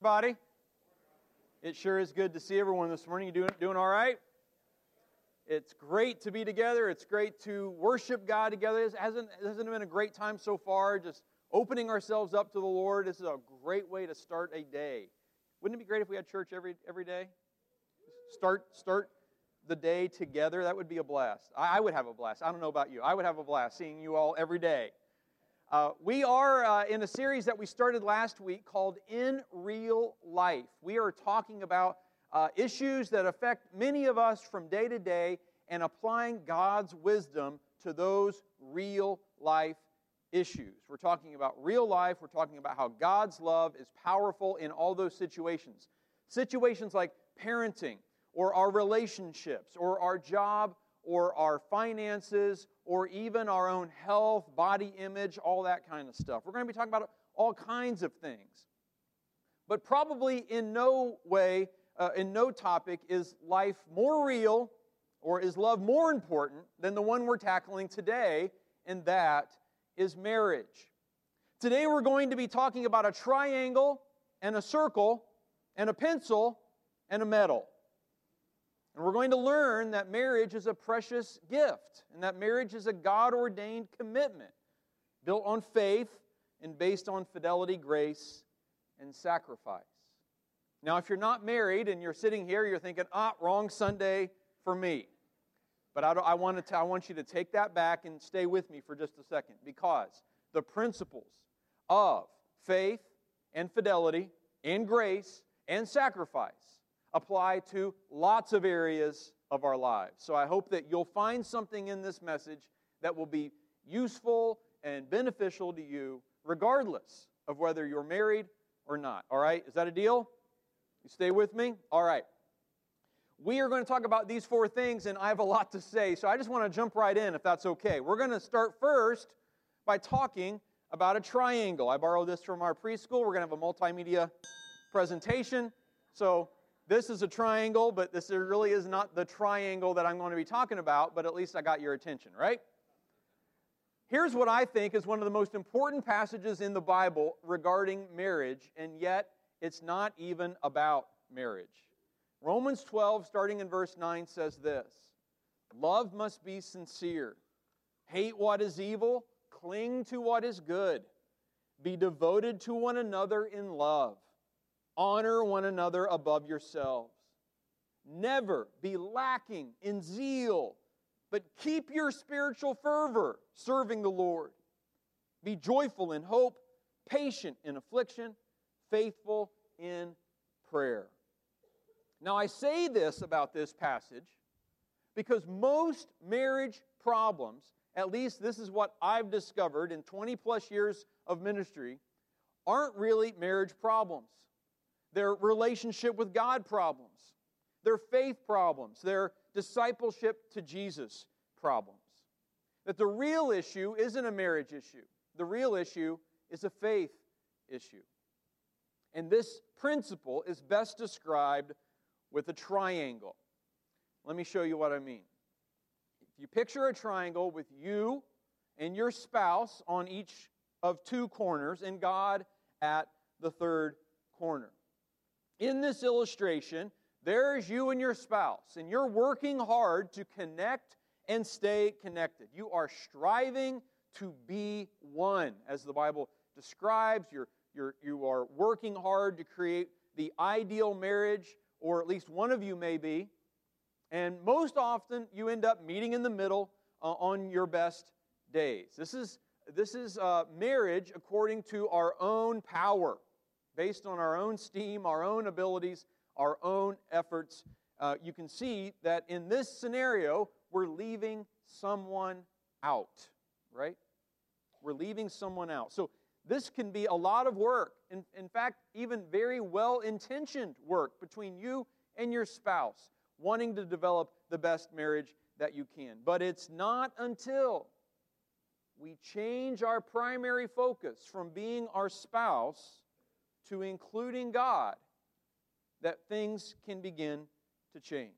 Everybody, it sure is good to see everyone this morning. You doing all right? It's great to be together. It's great to worship God together. Hasn't it been a great time so far? Just opening ourselves up to the Lord. This is a great way to start a day. Wouldn't it be great if we had church every day? Start the day together. That would be a blast. I would have a blast. I don't know about you. I would have a blast seeing you all every day. We are in a series that we started last week called In Real Life. We are talking about issues that affect many of us from day to day and applying God's wisdom to those real life issues. We're talking about real life. We're talking about how God's love is powerful in all those situations. Situations like parenting or our relationships or our job or our finances, or even our own health, body image, all that kind of stuff. We're going to be talking about all kinds of things. But probably in no way, in no topic, is life more real, or is love more important than the one we're tackling today, and that is marriage. Today we're going to be talking about a triangle, and a circle, and a pencil, and a medal. And we're going to learn that marriage is a precious gift, and that marriage is a God-ordained commitment built on faith and based on fidelity, grace, and sacrifice. Now, if you're not married and you're sitting here, you're thinking, wrong Sunday for me. But I want you to take that back and stay with me for just a second, because the principles of faith and fidelity and grace and sacrifice apply to lots of areas of our lives. So I hope that you'll find something in this message that will be useful and beneficial to you, regardless of whether you're married or not. All right? Is that a deal? You stay with me? All right. We are going to talk about these four things, and I have a lot to say, so I just want to jump right in, if that's okay. We're going to start first by talking about a triangle. I borrowed this from our preschool. We're going to have a multimedia presentation. So this is a triangle, but this really is not the triangle that I'm going to be talking about, but at least I got your attention, right? Here's what I think is one of the most important passages in the Bible regarding marriage, and yet it's not even about marriage. Romans 12, starting in verse 9, says this: "Love must be sincere. Hate what is evil. Cling to what is good. Be devoted to one another in love. Honor one another above yourselves. Never be lacking in zeal, but keep your spiritual fervor, serving the Lord. Be joyful in hope, patient in affliction, faithful in prayer." Now, I say this about this passage because most marriage problems, at least this is what I've discovered in 20 plus years of ministry, aren't really marriage problems. They're relationship with God problems. They're faith problems. They're discipleship to Jesus problems. That the real issue isn't a marriage issue. The real issue is a faith issue. And this principle is best described with a triangle. Let me show you what I mean. If you picture a triangle with you and your spouse on each of two corners and God at the third corner. In this illustration, there's you and your spouse, and you're working hard to connect and stay connected. You are striving to be one, as the Bible describes. You are working hard to create the ideal marriage, or at least one of you may be. And most often, you end up meeting in the middle on your best days. This is marriage according to our own power, based on our own steam, our own abilities, our own efforts. You can see that in this scenario, we're leaving someone out, right? We're leaving someone out. So this can be a lot of work. In fact, even very well-intentioned work between you and your spouse, wanting to develop the best marriage that you can. But it's not until we change our primary focus from being our spouse to including God that things can begin to change.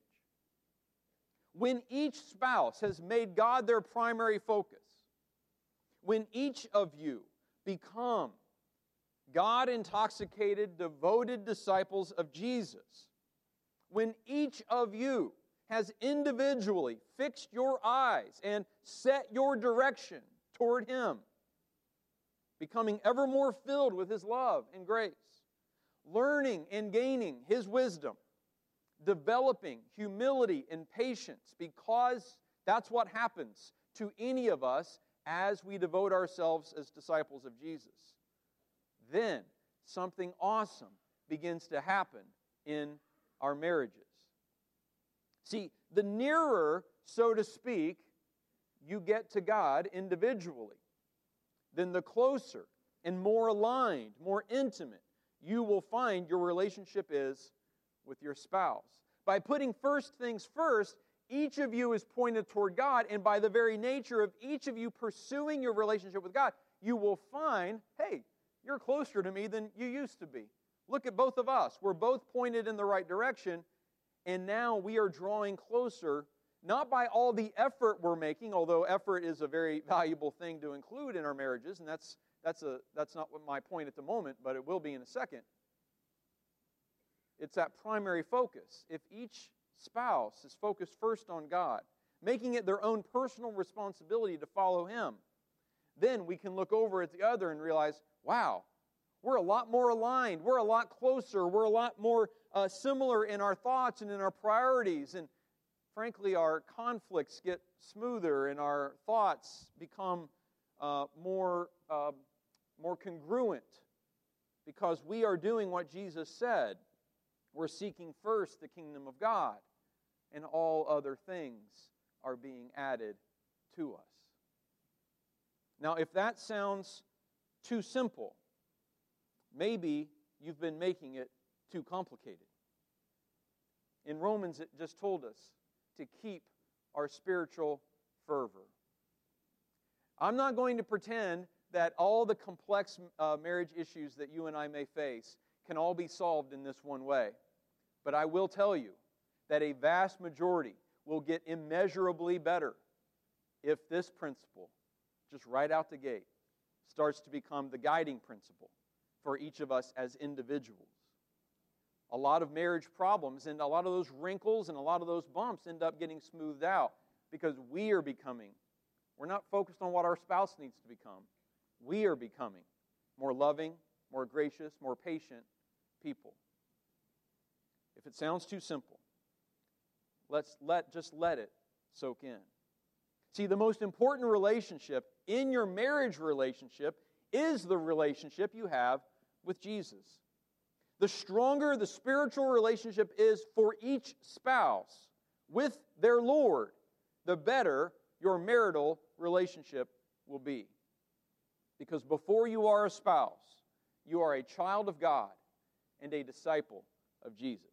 When each spouse has made God their primary focus, when each of you become God-intoxicated, devoted disciples of Jesus, when each of you has individually fixed your eyes and set your direction toward Him, becoming ever more filled with His love and grace, learning and gaining His wisdom, developing humility and patience, because that's what happens to any of us as we devote ourselves as disciples of Jesus. Then something awesome begins to happen in our marriages. See, the nearer, so to speak, you get to God individually, then the closer and more aligned, more intimate you will find your relationship is with your spouse. By putting first things first, each of you is pointed toward God, and by the very nature of each of you pursuing your relationship with God, you will find, hey, you're closer to me than you used to be. Look at both of us. We're both pointed in the right direction, and now we are drawing closer, not by all the effort we're making, although effort is a very valuable thing to include in our marriages, and that's not what my point at the moment, but it will be in a second. It's that primary focus. If each spouse is focused first on God, making it their own personal responsibility to follow Him, then we can look over at the other and realize, wow, we're a lot more aligned, we're a lot closer, we're a lot more similar in our thoughts and in our priorities, and frankly, our conflicts get smoother and our thoughts become more congruent because we are doing what Jesus said. We're seeking first the kingdom of God, and all other things are being added to us. Now, if that sounds too simple, maybe you've been making it too complicated. In Romans, it just told us to keep our spiritual fervor. I'm not going to pretend that all the complex marriage issues that you and I may face can all be solved in this one way. But I will tell you that a vast majority will get immeasurably better if this principle, just right out the gate, starts to become the guiding principle for each of us as individuals. A lot of marriage problems and a lot of those wrinkles and a lot of those bumps end up getting smoothed out because we're not focused on what our spouse needs to become. We are becoming more loving, more gracious, more patient people. If it sounds too simple, just let it soak in. See, the most important relationship in your marriage relationship is the relationship you have with Jesus. The stronger the spiritual relationship is for each spouse with their Lord, the better your marital relationship will be. Because before you are a spouse, you are a child of God and a disciple of Jesus.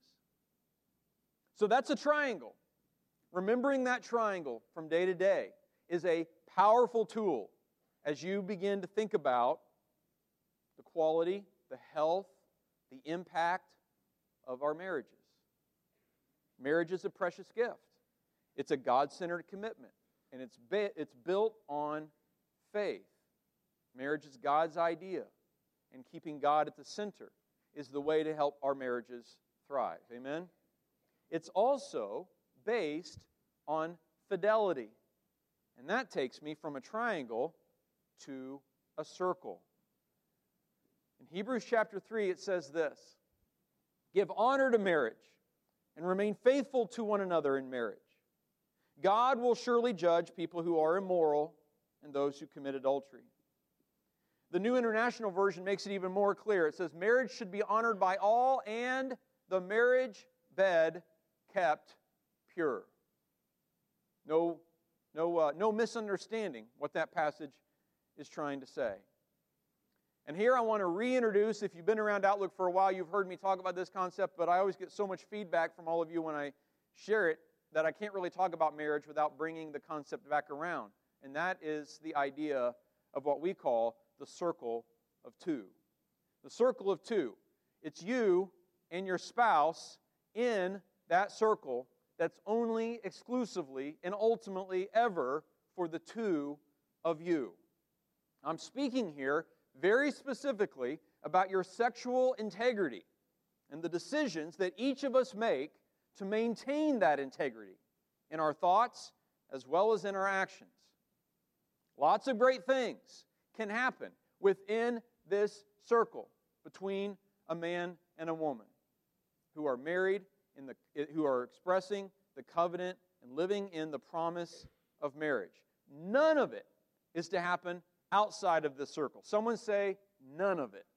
So that's a triangle. Remembering that triangle from day to day is a powerful tool as you begin to think about the quality, the health, the impact of our marriages. Marriage is a precious gift. It's a God-centered commitment, and it's built on faith. Marriage is God's idea, and keeping God at the center is the way to help our marriages thrive. Amen? It's also based on fidelity, and that takes me from a triangle to a circle. In Hebrews chapter 3, it says this: "Give honor to marriage and remain faithful to one another in marriage. God will surely judge people who are immoral and those who commit adultery." The New International Version makes it even more clear. It says, "Marriage should be honored by all and the marriage bed kept pure." No misunderstanding what that passage is trying to say. And here I want to reintroduce, if you've been around Outlook for a while, you've heard me talk about this concept, but I always get so much feedback from all of you when I share it that I can't really talk about marriage without bringing the concept back around. And that is the idea of what we call the circle of two. The circle of two. It's you and your spouse in that circle that's only, exclusively, and ultimately ever for the two of you. I'm speaking here very specifically about your sexual integrity and the decisions that each of us make to maintain that integrity in our thoughts as well as in our actions. Lots of great things can happen within this circle between a man and a woman who are married, who are expressing the covenant and living in the promise of marriage. None of it is to happen outside of this circle. Someone say, none of it.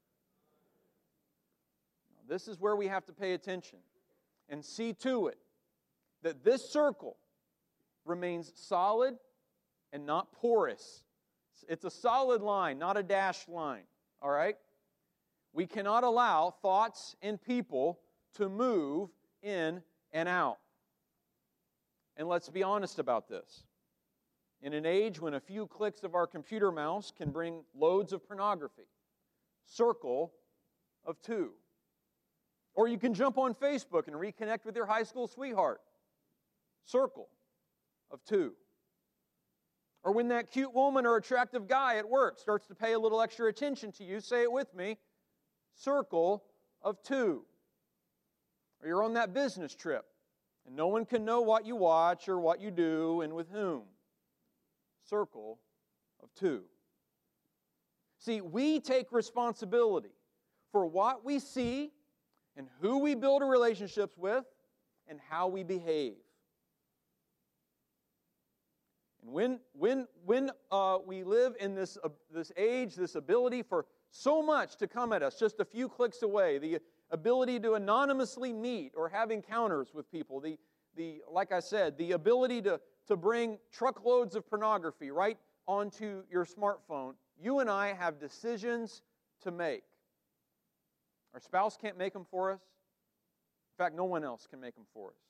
Now, this is where we have to pay attention and see to it that this circle remains solid and not porous. It's a solid line, not a dashed line. All right? We cannot allow thoughts and people to move in and out. And let's be honest about this. In an age when a few clicks of our computer mouse can bring loads of pornography, circle of two. Or you can jump on Facebook and reconnect with your high school sweetheart, circle of two. Or when that cute woman or attractive guy at work starts to pay a little extra attention to you, say it with me, circle of two. Or you're on that business trip, and no one can know what you watch or what you do and with whom. Circle of two. See, we take responsibility for what we see and who we build our relationships with and how we behave. And when we live in this age, this ability for so much to come at us just a few clicks away, the ability to anonymously meet or have encounters with people, like I said, the ability to bring truckloads of pornography right onto your smartphone, you and I have decisions to make. Our spouse can't make them for us. In fact, no one else can make them for us.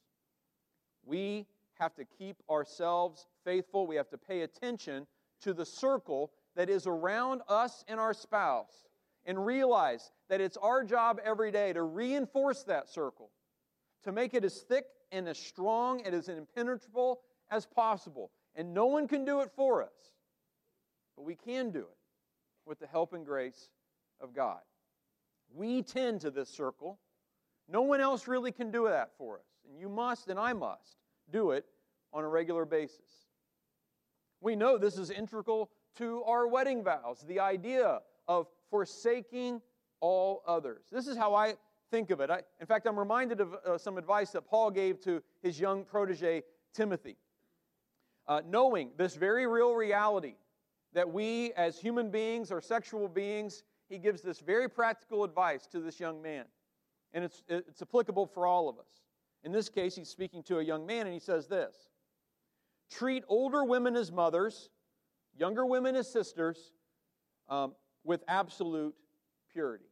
We have to keep ourselves faithful. We have to pay attention to the circle that is around us and our spouse and realize that it's our job every day to reinforce that circle, to make it as thick and as strong and as impenetrable as possible. And no one can do it for us, but we can do it with the help and grace of God. We tend to this circle. No one else really can do that for us. And you must, and I must, do it on a regular basis. We know this is integral to our wedding vows, the idea of forsaking all others. This is how I think of it. In fact, I'm reminded of some advice that Paul gave to his young protege, Timothy. Knowing this very real reality that we as human beings are sexual beings, he gives this very practical advice to this young man. And it's applicable for all of us. In this case, he's speaking to a young man, and he says this: treat older women as mothers, younger women as sisters, with absolute purity.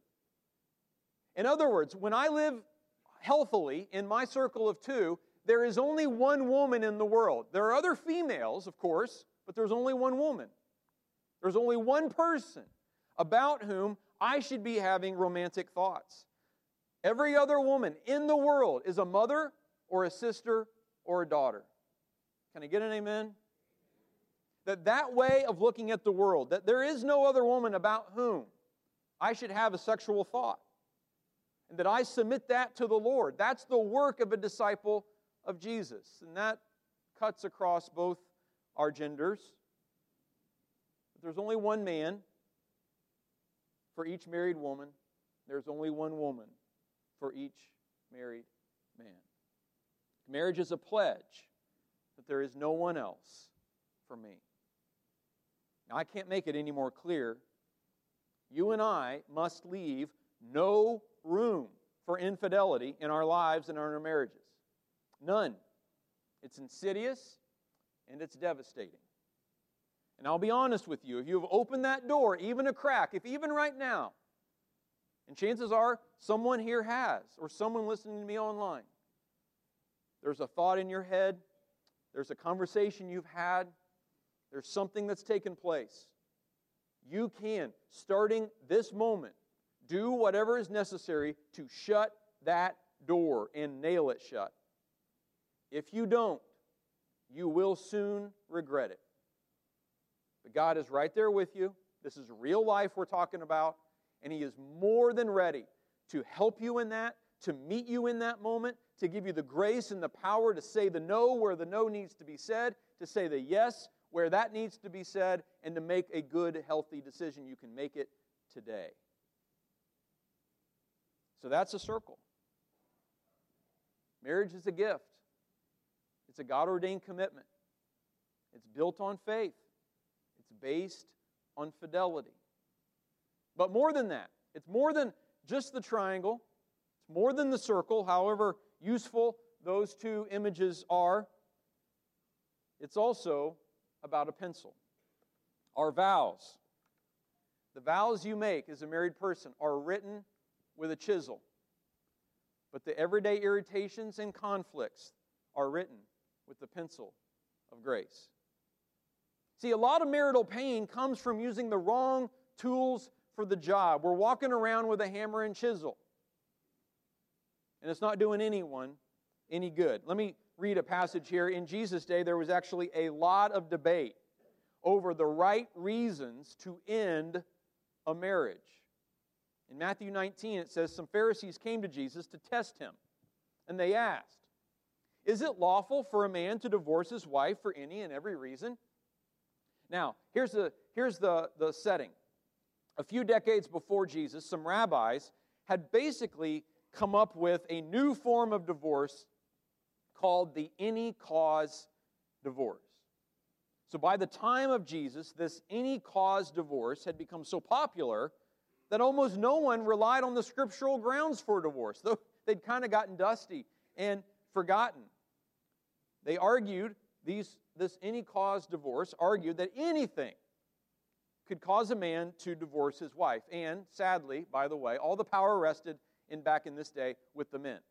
In other words, when I live healthily in my circle of two, there is only one woman in the world. There are other females, of course, but there's only one woman. There's only one person about whom I should be having romantic thoughts. Every other woman in the world is a mother or a sister or a daughter. Can I get an amen? That way of looking at the world, that there is no other woman about whom I should have a sexual thought, and that I submit that to the Lord. That's the work of a disciple of Jesus, and that cuts across both our genders. But there's only one man for each married woman. There's only one woman for each married man. Marriage is a pledge that there is no one else for me. Now, I can't make it any more clear. You and I must leave no room for infidelity in our lives and in our marriages. None. It's insidious and it's devastating. And I'll be honest with you, if you have opened that door, even a crack, if even right now, and chances are someone here has, or someone listening to me online, there's a thought in your head, there's a conversation you've had, there's something that's taken place. You can, starting this moment, do whatever is necessary to shut that door and nail it shut. If you don't, you will soon regret it. But God is right there with you. This is real life we're talking about. And He is more than ready to help you in that, to meet you in that moment, to give you the grace and the power to say the no where the no needs to be said, to say the yes where that needs to be said, and to make a good, healthy decision. You can make it today. So that's a circle. Marriage is a gift. It's a God-ordained commitment. It's built on faith. It's based on fidelity. But more than that, it's more than just the triangle. It's more than the circle, however useful those two images are. It's also about a pencil. Our vows. The vows you make as a married person are written with a chisel. But the everyday irritations and conflicts are written with the pencil of grace. See, a lot of marital pain comes from using the wrong tools for the job. We're walking around with a hammer and chisel. And it's not doing anyone any good. Let me read a passage here. In Jesus' day, there was actually a lot of debate over the right reasons to end a marriage. In Matthew 19, it says, some Pharisees came to Jesus to test Him. And they asked, is it lawful for a man to divorce his wife for any and every reason? Now, here's the setting. A few decades before Jesus, some rabbis had basically come up with a new form of divorce called the any-cause divorce. So by the time of Jesus, this any-cause divorce had become so popular that almost no one relied on the scriptural grounds for divorce, though they'd kind of gotten dusty and forgotten. They argued, this any-cause divorce argued that anything could cause a man to divorce his wife. And sadly, by the way, all the power rested back in this day with the men.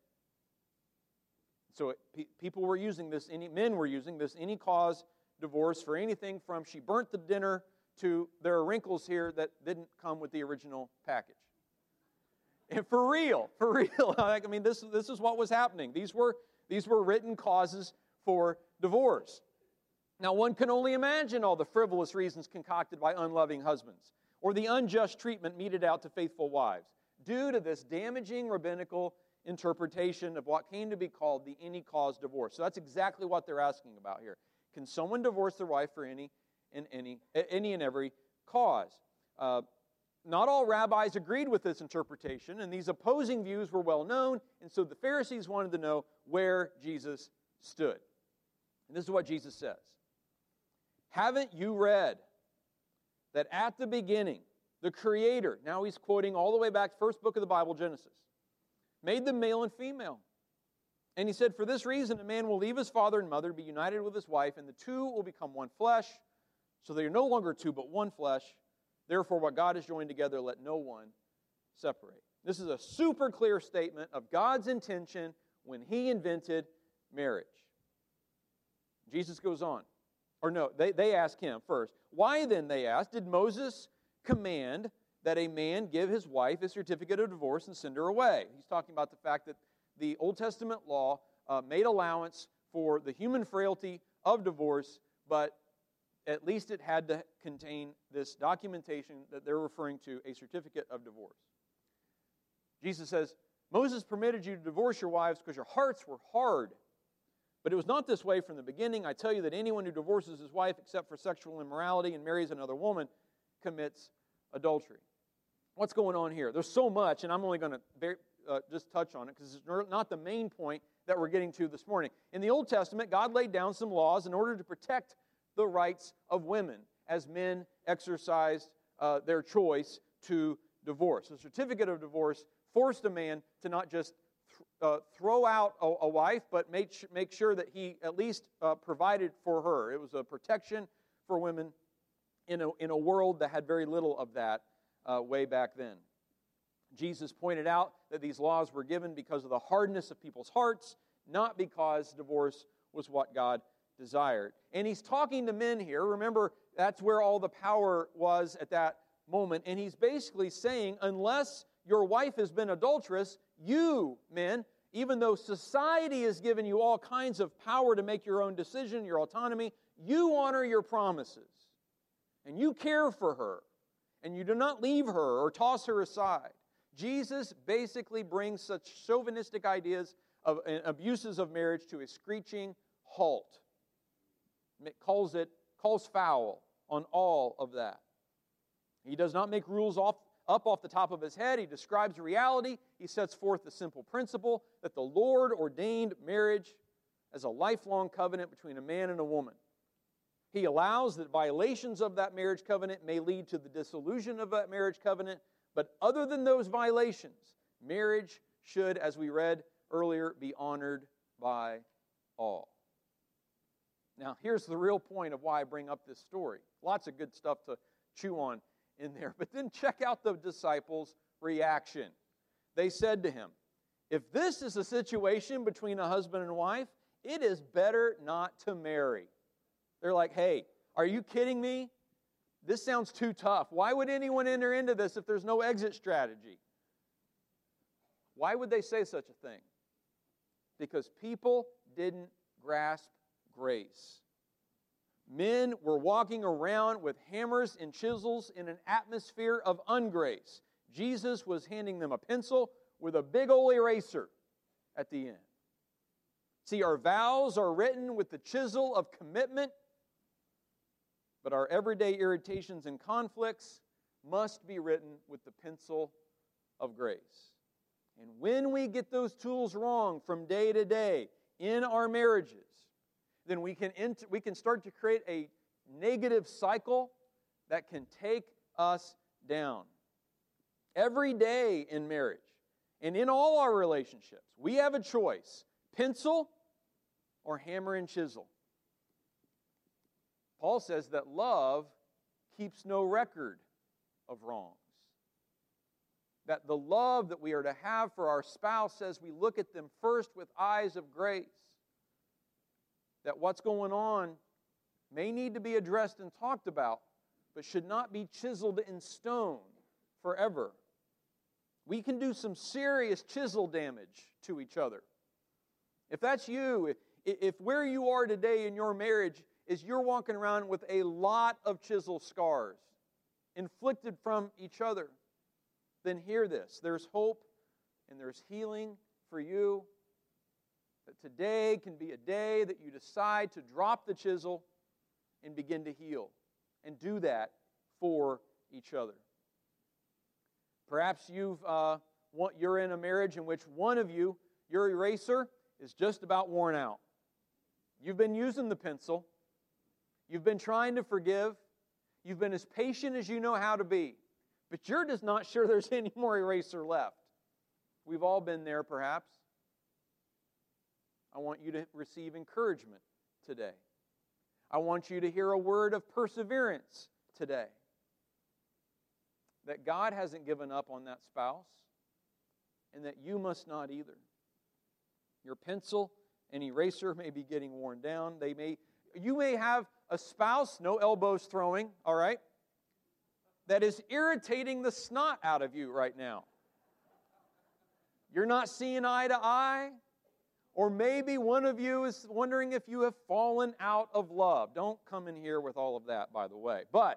So people were using this, men were using this any-cause divorce for anything from she burnt the dinner to there are wrinkles here that didn't come with the original package. And for real, I mean, this is what was happening. These were written causes for divorce. Now, one can only imagine all the frivolous reasons concocted by unloving husbands or the unjust treatment meted out to faithful wives due to this damaging rabbinical interpretation of what came to be called the any-cause divorce. So that's exactly what they're asking about here. Can someone divorce their wife for any and every cause? Not all rabbis agreed with this interpretation, and these opposing views were well known, and so the Pharisees wanted to know where Jesus stood. And this is what Jesus says. Haven't you read that at the beginning, the Creator, now he's quoting all the way back, first book of the Bible, Genesis, made them male and female. And he said, for this reason, a man will leave his father and mother, be united with his wife, and the two will become one flesh. So they are no longer two, but one flesh. Therefore, what God has joined together, let no one separate. This is a super clear statement of God's intention when He invented marriage. Jesus goes on. Or no, they ask Him first. Why then, they ask, did Moses command that a man give his wife a certificate of divorce and send her away? He's talking about the fact that the Old Testament law made allowance for the human frailty of divorce, but at least it had to contain this documentation that they're referring to, a certificate of divorce. Jesus says, Moses permitted you to divorce your wives because your hearts were hard. But it was not this way from the beginning. I tell you that anyone who divorces his wife except for sexual immorality and marries another woman commits adultery. What's going on here? There's so much, and I'm only going to just touch on it because it's not the main point that we're getting to this morning. In the Old Testament, God laid down some laws in order to protect the rights of women as men exercised their choice to divorce. A certificate of divorce forced a man to not just throw out a wife, but make sure that he at least provided for her. It was a protection for women in a world that had very little of that way back then. Jesus pointed out that these laws were given because of the hardness of people's hearts, not because divorce was what God desired. And he's talking to men here. Remember, that's where all the power was at that moment. And he's basically saying, unless your wife has been adulterous, you, men, even though society has given you all kinds of power to make your own decision, your autonomy, you honor your promises. And you care for her. and you do not leave her or toss her aside. Jesus basically brings such chauvinistic ideas of and abuses of marriage to a screeching halt. Calls foul on all of that. He does not make rules up off the top of his head. He describes reality. He sets forth the simple principle that the Lord ordained marriage as a lifelong covenant between a man and a woman. He allows that violations of that marriage covenant may lead to the dissolution of that marriage covenant, but other than those violations, marriage should, as we read earlier, be honored by all. Now, here's the real point of why I bring up this story. Lots of good stuff to chew on in there. But then check out the disciples' reaction. They said to him, "If this is a situation between a husband and wife, it is better not to marry." They're like, "Hey, are you kidding me? This sounds too tough. Why would anyone enter into this if there's no exit strategy?" Why would they say such a thing? Because people didn't grasp grace. Men were walking around with hammers and chisels in an atmosphere of ungrace. Jesus was handing them a pencil with a big old eraser at the end. See, our vows are written with the chisel of commitment, but our everyday irritations and conflicts must be written with the pencil of grace. And when we get those tools wrong from day to day in our marriages, then we can start to create a negative cycle that can take us down. Every day in marriage and in all our relationships, we have a choice: pencil or hammer and chisel. Paul says that love keeps no record of wrongs. That the love that we are to have for our spouse says we look at them first with eyes of grace. That what's going on may need to be addressed and talked about, but should not be chiseled in stone forever. We can do some serious chisel damage to each other. If that's you, if where you are today in your marriage is you're walking around with a lot of chisel scars inflicted from each other, then hear this. There's hope and there's healing for you. That today can be a day that you decide to drop the chisel and begin to heal. And do that for each other. Perhaps you're in a marriage in which one of you, your eraser, is just about worn out. You've been using the pencil. You've been trying to forgive. You've been as patient as you know how to be. But you're just not sure there's any more eraser left. We've all been there, perhaps. I want you to receive encouragement today. I want you to hear a word of perseverance today. That God hasn't given up on that spouse, and that you must not either. Your pencil and eraser may be getting worn down. You may have a spouse, no elbows throwing, all right, that is irritating the snot out of you right now. You're not seeing eye to eye. Or maybe one of you is wondering if you have fallen out of love. Don't come in here with all of that, by the way. But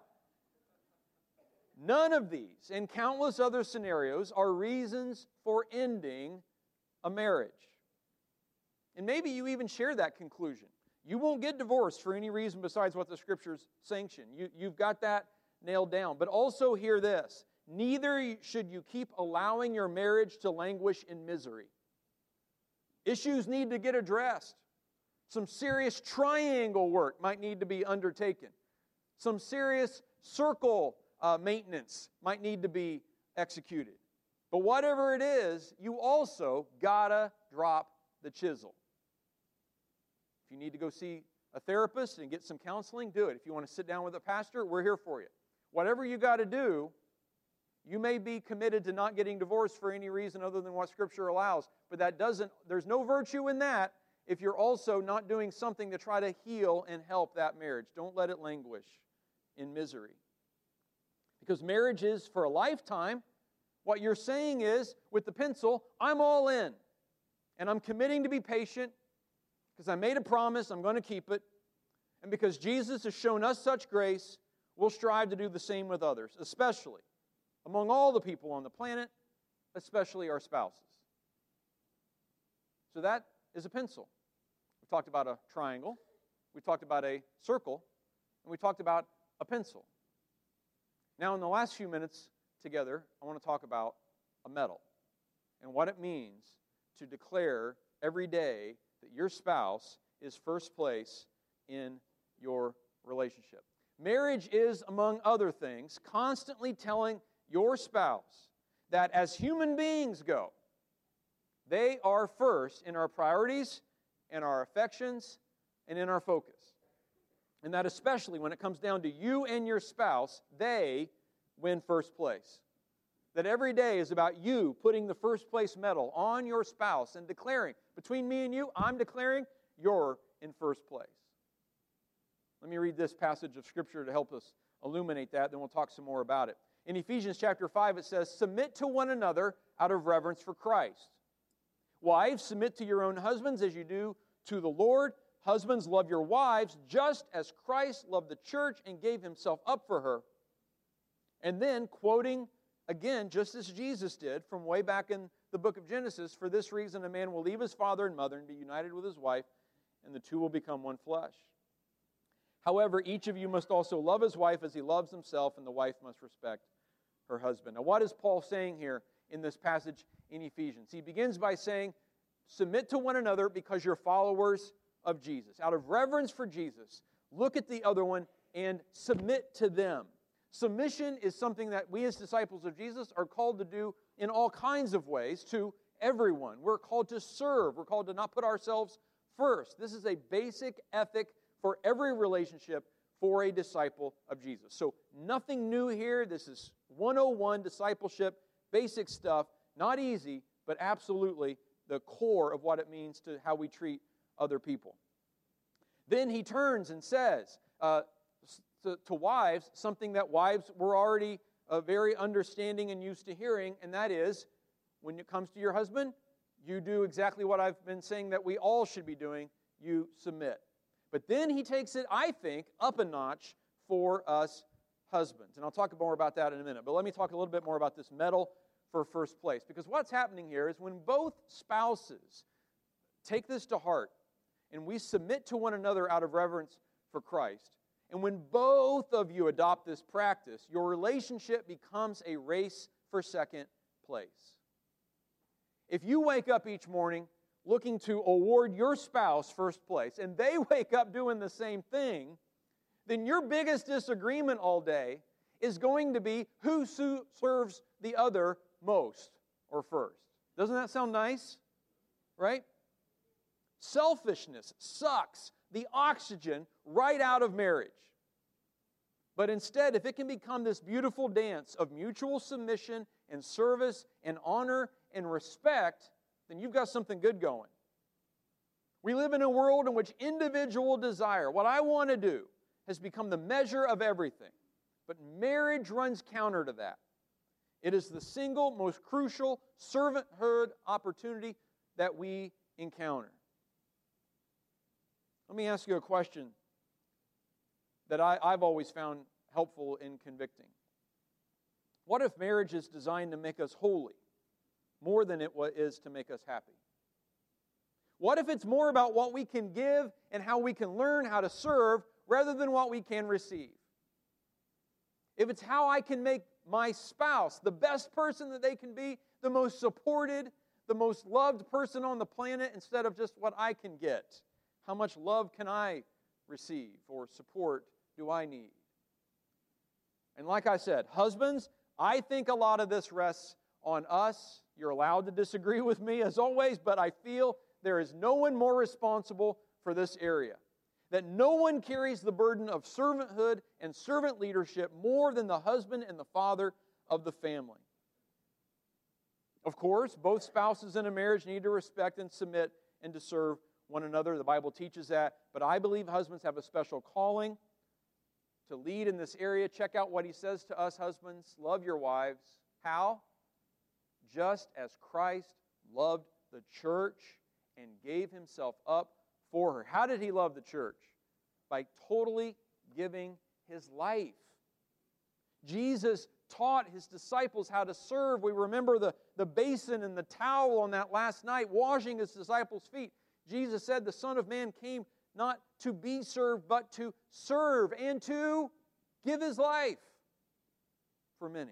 none of these and countless other scenarios are reasons for ending a marriage. And maybe you even share that conclusion. You won't get divorced for any reason besides what the Scriptures sanction. You've got that nailed down. But also hear this. Neither should you keep allowing your marriage to languish in misery. Issues need to get addressed. Some serious triangle work might need to be undertaken. Some serious circle maintenance might need to be executed. But whatever it is, you also gotta drop the chisel. If you need to go see a therapist and get some counseling, do it. If you want to sit down with a pastor, we're here for you. Whatever you got to do, you may be committed to not getting divorced for any reason other than what Scripture allows, but there's no virtue in that if you're also not doing something to try to heal and help that marriage. Don't let it languish in misery. Because marriage is for a lifetime. What you're saying is, with the pencil, I'm all in. And I'm committing to be patient because I made a promise, I'm going to keep it. And because Jesus has shown us such grace, we'll strive to do the same with others, especially among all the people on the planet, especially our spouses. So that is a pencil. We talked about a triangle, we talked about a circle, and we talked about a pencil. Now, in the last few minutes together, I want to talk about a medal and what it means to declare every day that your spouse is first place in your relationship. Marriage is, among other things, constantly telling your spouse that as human beings go, they are first in our priorities, in our affections, and in our focus. And that especially when it comes down to you and your spouse, they win first place. That every day is about you putting the first place medal on your spouse and declaring, between me and you, I'm declaring you're in first place. Let me read this passage of Scripture to help us illuminate that, then we'll talk some more about it. In Ephesians chapter 5, it says, "Submit to one another out of reverence for Christ. Wives, submit to your own husbands as you do to the Lord. Husbands, love your wives, just as Christ loved the church and gave himself up for her." And then, quoting again, just as Jesus did from way back in the book of Genesis, "For this reason a man will leave his father and mother and be united with his wife, and the two will become one flesh. However, each of you must also love his wife as he loves himself, and the wife must respect her husband." Now, what is Paul saying here in this passage in Ephesians? He begins by saying, submit to one another because you're followers of Jesus. Out of reverence for Jesus, look at the other one and submit to them. Submission is something that we as disciples of Jesus are called to do in all kinds of ways to everyone. We're called to serve. We're called to not put ourselves first. This is a basic ethic for every relationship for a disciple of Jesus. So nothing new here. This is 101 discipleship, basic stuff. Not easy, but absolutely the core of what it means to how we treat other people. Then he turns and says to wives something that wives were already very understanding and used to hearing, and that is, when it comes to your husband, you do exactly what I've been saying that we all should be doing. You submit. But then he takes it, I think, up a notch for us husbands. And I'll talk more about that in a minute. But let me talk a little bit more about this medal for first place. Because what's happening here is when both spouses take this to heart and we submit to one another out of reverence for Christ, and when both of you adopt this practice, your relationship becomes a race for second place. If you wake up each morning looking to award your spouse first place, and they wake up doing the same thing, then your biggest disagreement all day is going to be who serves the other most or first. Doesn't that sound nice? Right? Selfishness sucks the oxygen right out of marriage. But instead, if it can become this beautiful dance of mutual submission and service and honor and respect, then you've got something good going. We live in a world in which individual desire, what I want to do, has become the measure of everything. But marriage runs counter to that. It is the single most crucial servanthood opportunity that we encounter. Let me ask you a question that I've always found helpful in convicting. What if marriage is designed to make us holy more than it is to make us happy? What if it's more about what we can give and how we can learn how to serve rather than what we can receive? If it's how I can make my spouse the best person that they can be, the most supported, the most loved person on the planet instead of just what I can get. How much love can I receive or support do I need? And like I said, husbands, I think a lot of this rests on us. You're allowed to disagree with me as always, but I feel there is no one more responsible for this area. That no one carries the burden of servanthood and servant leadership more than the husband and the father of the family. Of course, both spouses in a marriage need to respect and submit and to serve one another. The Bible teaches that. But I believe husbands have a special calling to lead in this area. Check out what he says to us husbands. Love your wives. How? Just as Christ loved the church and gave himself up for her. How did he love the church? By totally giving his life Jesus taught His disciples how to serve. We remember the basin and the towel on that last night, washing His disciples' feet. Jesus said the Son of Man came not to be served, but to serve and to give His life for many.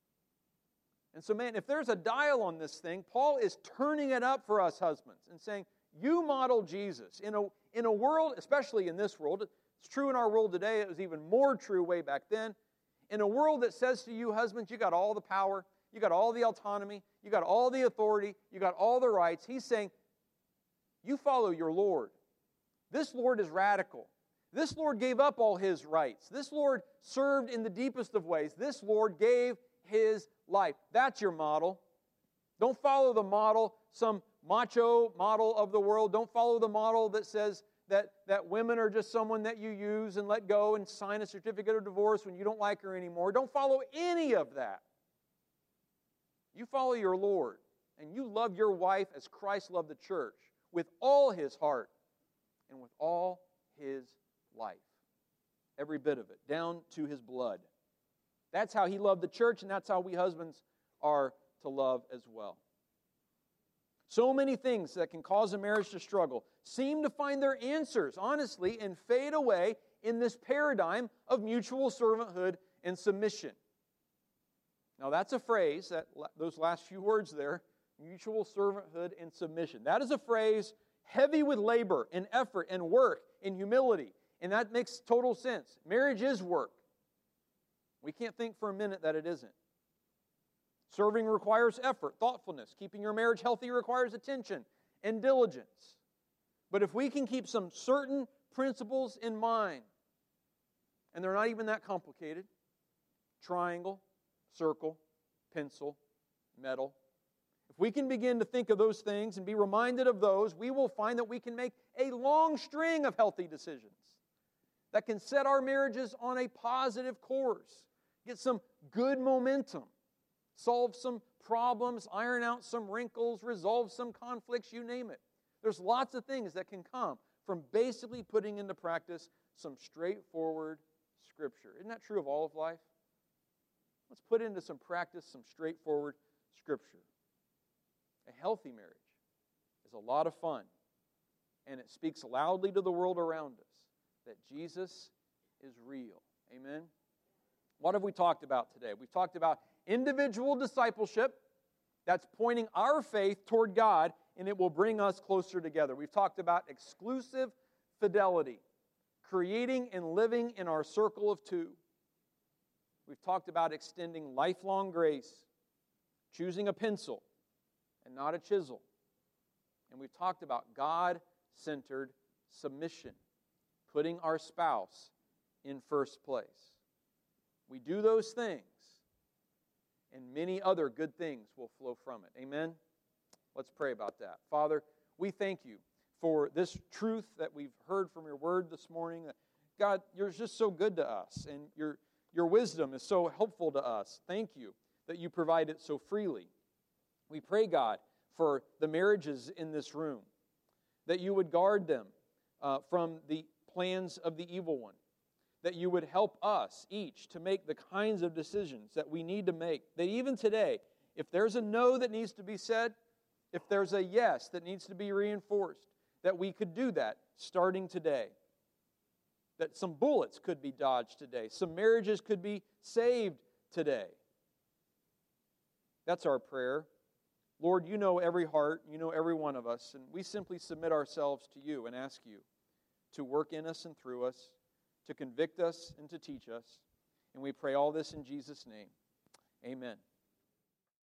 And so, man, if there's a dial on this thing, Paul is turning it up for us husbands and saying, you model Jesus. In a world, especially in this world, it's true in our world today, it was even more true way back then. In a world that says to you husbands, you got all the power, you got all the autonomy, you got all the authority, you got all the rights, he's saying, you follow your Lord. This Lord is radical. This Lord gave up all His rights. This Lord served in the deepest of ways. This Lord gave His life. That's your model. Don't follow the model, some macho model of the world. Don't follow the model that says that women are just someone that you use and let go and sign a certificate of divorce when you don't like her anymore. Don't follow any of that. You follow your Lord, and you love your wife as Christ loved the church, with all His heart and with all His life. Every bit of it, down to His blood. That's how He loved the church, and that's how we husbands are to love as well. So many things that can cause a marriage to struggle seem to find their answers, honestly, and fade away in this paradigm of mutual servanthood and submission. Now that's a phrase, those last few words there, mutual servanthood and submission. That is a phrase heavy with labor and effort and work and humility, and that makes total sense. Marriage is work. We can't think for a minute that it isn't. Serving requires effort, thoughtfulness. Keeping your marriage healthy requires attention and diligence. But if we can keep some certain principles in mind, and they're not even that complicated, triangle, circle, pencil, metal, if we can begin to think of those things and be reminded of those, we will find that we can make a long string of healthy decisions that can set our marriages on a positive course, get some good momentum, solve some problems, iron out some wrinkles, resolve some conflicts, you name it. There's lots of things that can come from basically putting into practice some straightforward Scripture. Isn't that true of all of life? Let's put into some practice some straightforward Scripture. A healthy marriage is a lot of fun, and it speaks loudly to the world around us that Jesus is real. Amen? What have we talked about today? We've talked about individual discipleship that's pointing our faith toward God, and it will bring us closer together. We've talked about exclusive fidelity, creating and living in our circle of two. We've talked about extending lifelong grace, choosing a pencil and not a chisel. And we've talked about God-centered submission, putting our spouse in first place. We do those things, and many other good things will flow from it. Amen? Let's pray about that. Father, we thank you for this truth that we've heard from your word this morning. God, you're just so good to us, and your wisdom is so helpful to us. Thank you that you provide it so freely. We pray, God, for the marriages in this room, that you would guard them from the plans of the evil one, that you would help us each to make the kinds of decisions that we need to make, that even today, if there's a no that needs to be said, if there's a yes that needs to be reinforced, that we could do that starting today, that some bullets could be dodged today, some marriages could be saved today. That's our prayer. Lord, you know every heart, you know every one of us, and we simply submit ourselves to you and ask you to work in us and through us, to convict us and to teach us. And we pray all this in Jesus' name. Amen.